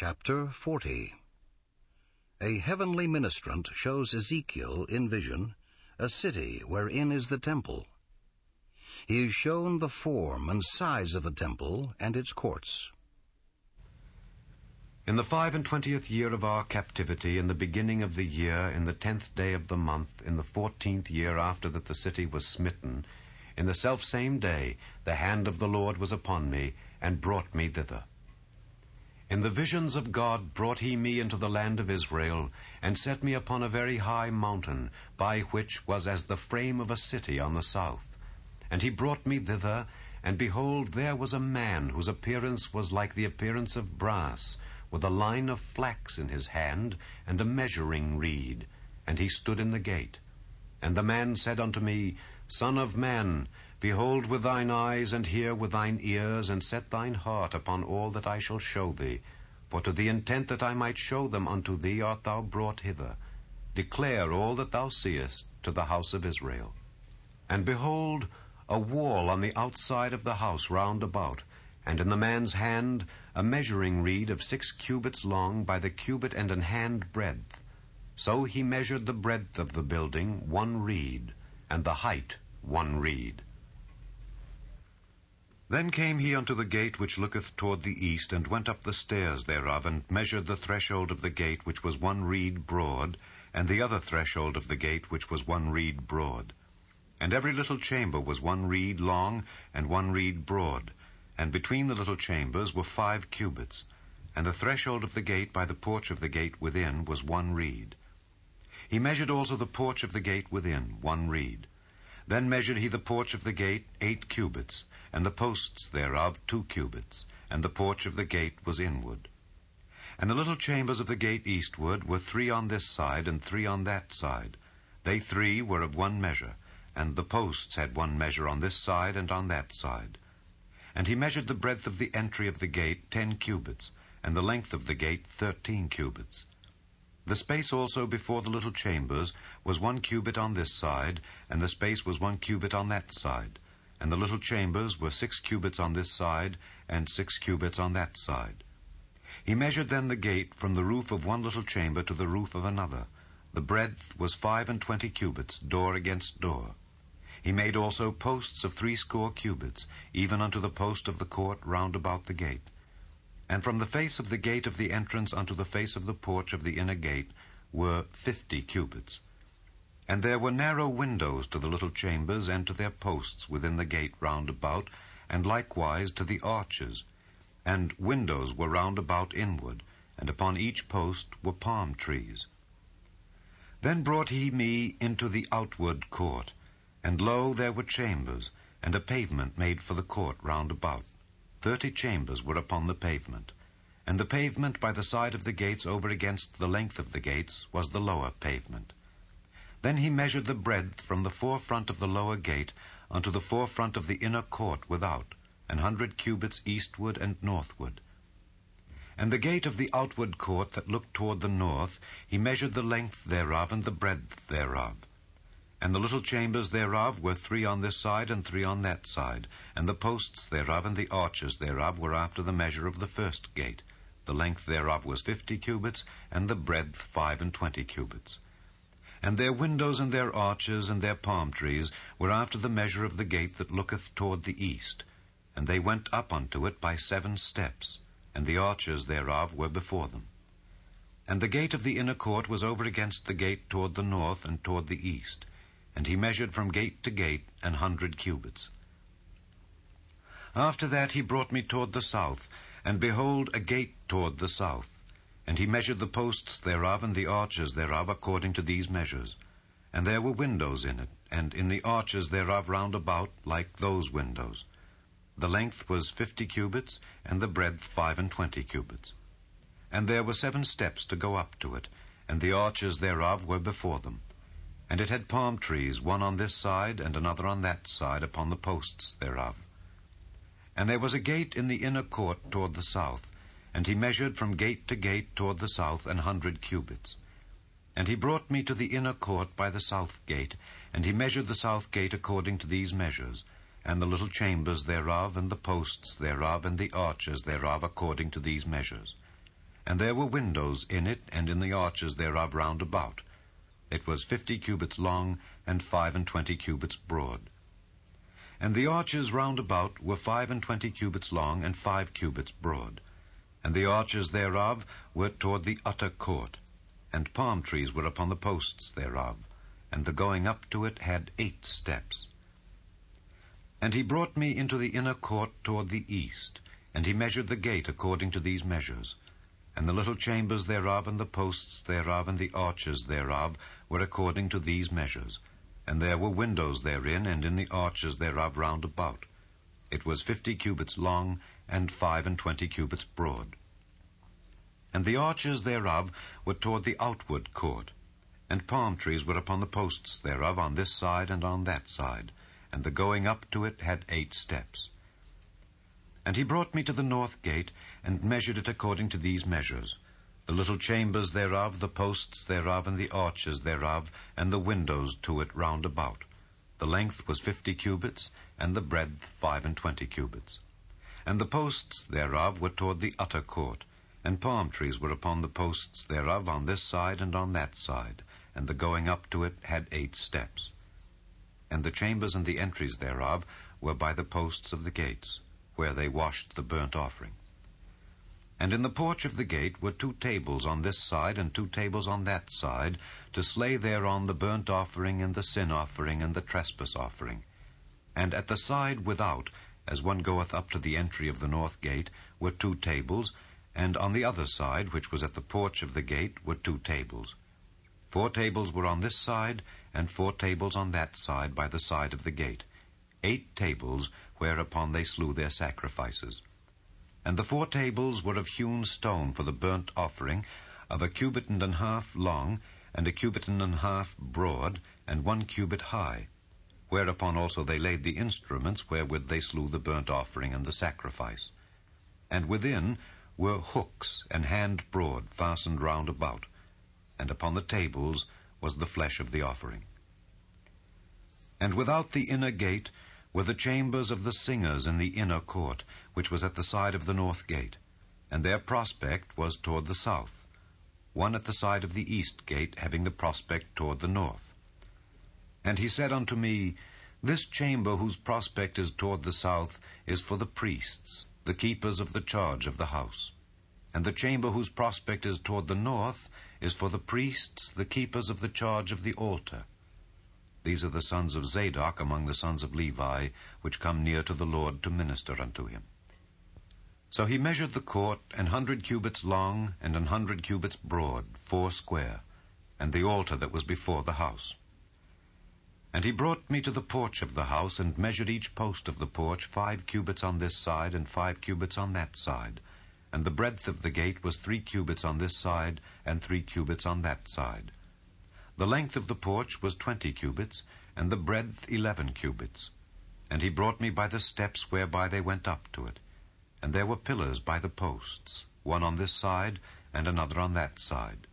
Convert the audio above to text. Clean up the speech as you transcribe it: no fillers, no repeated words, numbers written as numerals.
Chapter 40. A heavenly ministrant shows Ezekiel in vision a city wherein is the temple. He is shown the form and size of the temple and its courts. In the 25th year of our captivity, in the beginning of the year, in the 10th day of the month, in the 14th year after that the city was smitten, in the selfsame day the hand of the Lord was upon me, and brought me thither. In the visions of God brought he me into the land of Israel, and set me upon a very high mountain, by which was as the frame of a city on the south. And he brought me thither, and behold, there was a man whose appearance was like the appearance of brass, with a line of flax in his hand, and a measuring reed. And he stood in the gate. And the man said unto me, Son of man, behold with thine eyes, and hear with thine ears, and set thine heart upon all that I shall show thee. For to the intent that I might show them unto thee art thou brought hither. Declare all that thou seest to the house of Israel. And behold, a wall on the outside of the house round about, and in the man's hand a measuring reed of 6 cubits long by the cubit and an hand breadth. So he measured the breadth of the building 1 reed, and the height 1 reed. Then came he unto the gate which looketh toward the east, and went up the stairs thereof, and measured the threshold of the gate, which was 1 reed broad, and the other threshold of the gate, which was 1 reed broad. And every little chamber was 1 reed long, and 1 reed broad, and between the little chambers were 5 cubits. And the threshold of the gate by the porch of the gate within was 1 reed. He measured also the porch of the gate within 1 reed. Then measured he the porch of the gate 8 cubits, and the posts thereof 2 cubits, and the porch of the gate was inward. And the little chambers of the gate eastward were 3 on this side, and 3 on that side. They 3 were of 1 measure, and the posts had 1 measure on this side and on that side. And he measured the breadth of the entry of the gate 10 cubits, and the length of the gate 13 cubits. The space also before the little chambers was 1 cubit on this side, and the space was 1 cubit on that side. And the little chambers were 6 cubits on this side, and 6 cubits on that side. He measured then the gate from the roof of 1 little chamber to the roof of another. The breadth was 25 cubits, door against door. He made also posts of 60 cubits, even unto the post of the court round about the gate. And from the face of the gate of the entrance unto the face of the porch of the inner gate were 50 cubits. And there were narrow windows to the little chambers, and to their posts within the gate round about, and likewise to the arches. And windows were round about inward, and upon each post were palm trees. Then brought he me into the outward court, and lo, there were chambers, and a pavement made for the court round about. 30 chambers were upon the pavement. And the pavement by the side of the gates over against the length of the gates was the lower pavement. Then he measured the breadth from the forefront of the lower gate unto the forefront of the inner court without, 100 cubits eastward and northward. And the gate of the outward court that looked toward the north, he measured the length thereof and the breadth thereof. And the little chambers thereof were 3 on this side and 3 on that side, and the posts thereof and the arches thereof were after the measure of the first gate. The length thereof was 50 cubits, and the breadth 25 cubits. And their windows and their arches and their palm trees were after the measure of the gate that looketh toward the east. And they went up unto it by 7 steps, and the arches thereof were before them. And the gate of the inner court was over against the gate toward the north and toward the east. And he measured from gate to gate 100 cubits. After that he brought me toward the south, and behold, a gate toward the south. And he measured the posts thereof and the arches thereof according to these measures. And there were windows in it, and in the arches thereof round about like those windows. The length was 50 cubits, and the breadth 25 cubits. And there were 7 steps to go up to it, and the arches thereof were before them. And it had palm trees, 1 on this side and another on that side, upon the posts thereof. And there was a gate in the inner court toward the south, and he measured from gate to gate toward the south 100 cubits. And he brought me to the inner court by the south gate, and he measured the south gate according to these measures, and the little chambers thereof, and the posts thereof, and the arches thereof according to these measures. And there were windows in it, and in the arches thereof round about. It was 50 cubits long, and 25 cubits broad. And the arches round about were 25 cubits long, and 5 cubits broad. And the arches thereof were toward the utter court, and palm trees were upon the posts thereof, and the going up to it had 8 steps. And he brought me into the inner court toward the east, and he measured the gate according to these measures. And the little chambers thereof, and the posts thereof, and the arches thereof were according to these measures. And there were windows therein, and in the arches thereof round about. It was 50 cubits long, and 25 cubits broad. And the arches thereof were toward the outward court, and palm trees were upon the posts thereof on this side and on that side, and the going up to it had 8 steps. And he brought me to the north gate, and measured it according to these measures, the little chambers thereof, the posts thereof, and the arches thereof, and the windows to it round about. The length was 50 cubits, and the breadth 25 cubits. And the posts thereof were toward the utter court, and palm trees were upon the posts thereof on this side and on that side, and the going up to it had 8 steps. And the chambers and the entries thereof were by the posts of the gates, where they washed the burnt offering. And in the porch of the gate were 2 tables on this side and 2 tables on that side, to slay thereon the burnt offering and the sin offering and the trespass offering. And at the side without, as one goeth up to the entry of the north gate, were 2 tables, and on the other side, which was at the porch of the gate, were 2 tables. 4 tables were on this side, and 4 tables on that side by the side of the gate. 8 tables, whereupon they slew their sacrifices. And the 4 tables were of hewn stone for the burnt offering, of 1.5 cubits long, and 1.5 cubits broad, and 1 cubit high. Whereupon also they laid the instruments wherewith they slew the burnt offering and the sacrifice. And within were hooks and hand broad fastened round about, and upon the tables was the flesh of the offering. And without the inner gate were the chambers of the singers in the inner court, which was at the side of the north gate, and their prospect was toward the south, one at the side of the east gate having the prospect toward the north. And he said unto me, This chamber whose prospect is toward the south is for the priests, the keepers of the charge of the house. And the chamber whose prospect is toward the north is for the priests, the keepers of the charge of the altar. These are the sons of Zadok among the sons of Levi, which come near to the Lord to minister unto him. So he measured the court 100 cubits long, and 100 cubits broad, 4 square, and the altar that was before the house. And he brought me to the porch of the house, and measured each post of the porch 5 cubits on this side, and 5 cubits on that side. And the breadth of the gate was 3 cubits on this side, and 3 cubits on that side. The length of the porch was 20 cubits, and the breadth 11 cubits. And he brought me by the steps whereby they went up to it. And there were pillars by the posts, one on this side, and another on that side.